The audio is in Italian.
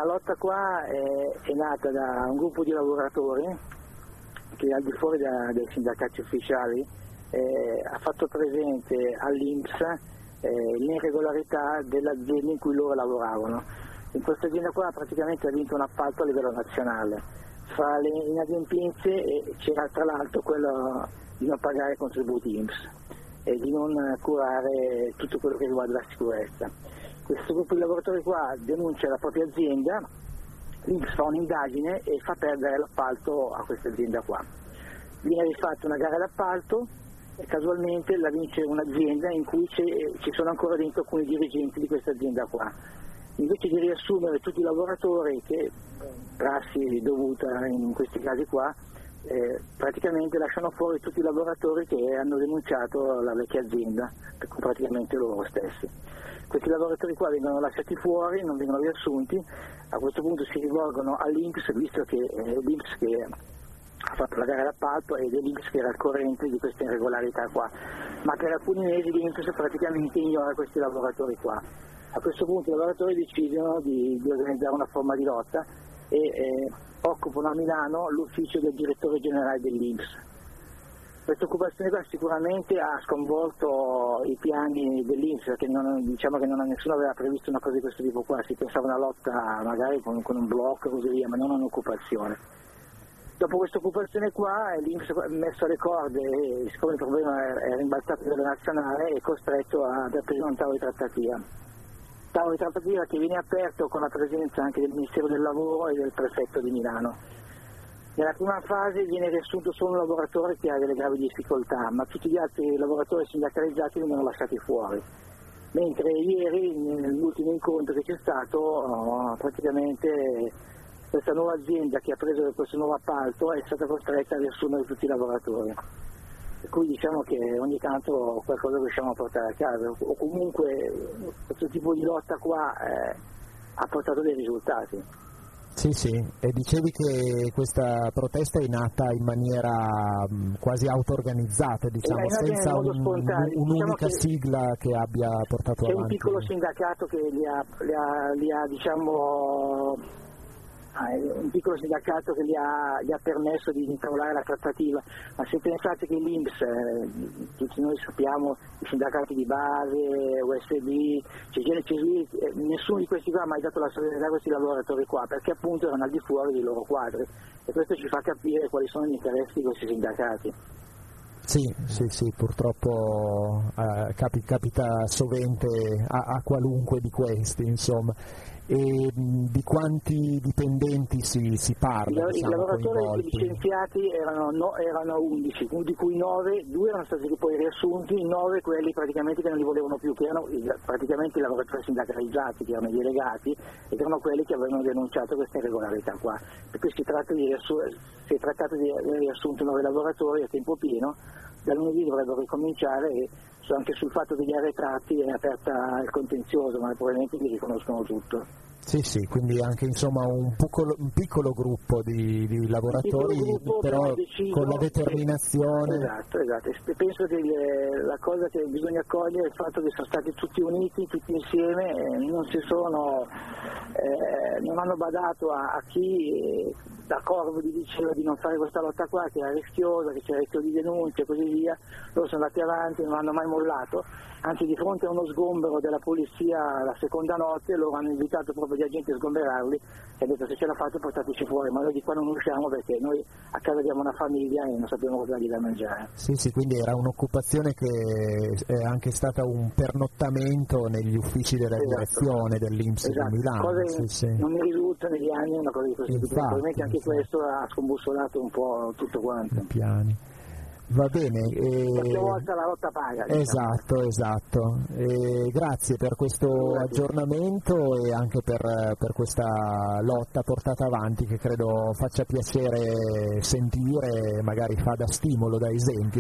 La lotta qua è nata da un gruppo di lavoratori che al di fuori dei sindacati ufficiali ha fatto presente all'INPS l'irregolarità dell'azienda in cui loro lavoravano. In questa azienda qua praticamente ha vinto un appalto a livello nazionale. Fra le inadempienze c'era tra l'altro quello di non pagare contributi INPS e di non curare tutto quello che riguarda la sicurezza. Questo gruppo di lavoratori qua denuncia la propria azienda, l'INPS fa un'indagine e fa perdere l'appalto a questa azienda qua. Viene rifatta una gara d'appalto e casualmente la vince un'azienda in cui ci sono ancora dentro alcuni dirigenti di questa azienda qua. Invece di riassumere tutti i lavoratori, che prassi dovuta in questi casi qua, praticamente lasciano fuori tutti i lavoratori che hanno denunciato la vecchia azienda, praticamente loro stessi. Questi lavoratori qua vengono lasciati fuori, non vengono riassunti, a questo punto si rivolgono all'INPS, visto che è l'INPS che ha fatto la gara d'appalto ed è l'INPS che era al corrente di questa irregolarità qua, ma per alcuni mesi l'INPS praticamente ignora questi lavoratori qua. A questo punto i lavoratori decidono di organizzare una forma di lotta e occupano a Milano l'ufficio del direttore generale dell'INPS. Questa occupazione qua sicuramente ha sconvolto i piani dell'INPS, perché nessuno aveva previsto una cosa di questo tipo qua, si pensava a una lotta magari con un blocco e così via, ma non un'occupazione. Dopo questa occupazione qua l'INPS ha messo alle corde e siccome il problema è rimbalzato a livello nazionale è costretto ad aprire un tavolo di trattativa. Tavolo di trattativa che viene aperto con la presenza anche del Ministero del Lavoro e del Prefetto di Milano. Nella prima fase viene riassunto solo un lavoratore che ha delle gravi difficoltà, ma tutti gli altri lavoratori sindacalizzati vengono lasciati fuori. Mentre ieri, nell'ultimo incontro che c'è stato, praticamente questa nuova azienda che ha preso questo nuovo appalto è stata costretta a riassumere tutti i lavoratori. Per cui diciamo che ogni tanto qualcosa riusciamo a portare a casa, o comunque questo tipo di lotta qua ha portato dei risultati. Sì, e dicevi che questa protesta è nata in maniera quasi auto-organizzata, diciamo, senza un'unica sigla che abbia portato avanti. C'è un piccolo sindacato che un piccolo sindacato che gli ha permesso di intavolare la trattativa, ma se pensate che l'INPS, tutti noi sappiamo, i sindacati di base, USB, CGIL, nessuno di questi qua ha mai dato la solidarietà a questi lavoratori qua, perché appunto erano al di fuori dei loro quadri, e questo ci fa capire quali sono gli interessi di questi sindacati. Sì, purtroppo capita sovente a qualunque di questi, insomma. E di quanti dipendenti si parla? I lavoratori licenziati erano 11, di cui 2 erano stati poi riassunti, 9 quelli praticamente che non li volevano più, che erano praticamente i lavoratori sindacalizzati, che erano i delegati e che erano quelli che avevano denunciato questa irregolarità qua. Per cui si è trattato di riassunto 9 lavoratori a tempo pieno, da lunedì dovrebbero ricominciare e anche sul fatto degli arretrati è aperta il contenzioso, ma probabilmente li riconoscono tutto. Sì, quindi anche insomma un piccolo gruppo di lavoratori, però con la determinazione. Esatto. E penso che la cosa che bisogna cogliere è il fatto che sono stati tutti uniti, tutti insieme, non hanno badato a chi da Corvo gli diceva di non fare questa lotta qua, che era rischiosa, che c'era rischio di denunce e così via. Loro sono andati avanti, non hanno mai mollato, anzi di fronte a uno sgombero della polizia la seconda notte loro hanno invitato proprio gli agenti a sgomberarli e hanno detto se ce la fate portateci fuori, ma noi di qua non usciamo perché noi a casa abbiamo una famiglia e non sappiamo cosa dargli da mangiare. Sì, quindi era un'occupazione che è anche stata un pernottamento negli uffici della direzione dell'INPS di Milano. Non mi risulta negli anni una cosa di questo tipo, probabilmente anche questo ha scombussolato un po' tutto quanto. I piani. Va bene. Qualche volta la lotta paga. Diciamo. Esatto. Grazie per questo aggiornamento e anche per questa lotta portata avanti che credo faccia piacere sentire, magari fa da stimolo, da esempio.